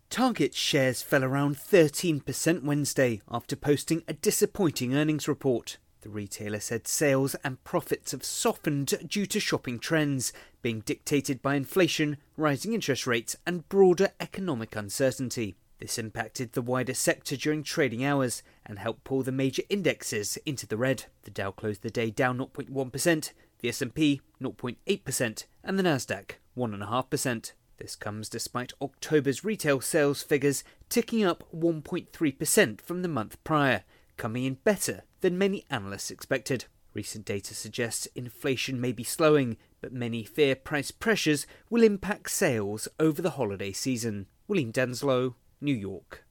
Target shares fell around 13% Wednesday after posting a disappointing earnings report. The retailer said sales and profits have softened due to shopping trends, being dictated by inflation, rising interest rates, and broader economic uncertainty. This impacted the wider sector during trading hours and helped pull the major indexes into the red. The Dow closed the day down 0.1%, the S&P 0.8%, and the Nasdaq 1.5%. This comes despite October's retail sales figures ticking up 1.3% from the month prior, coming in better than many analysts expected. Recent data suggests inflation may be slowing, but many fear price pressures will impact sales over the holiday season. William Denslow, New York.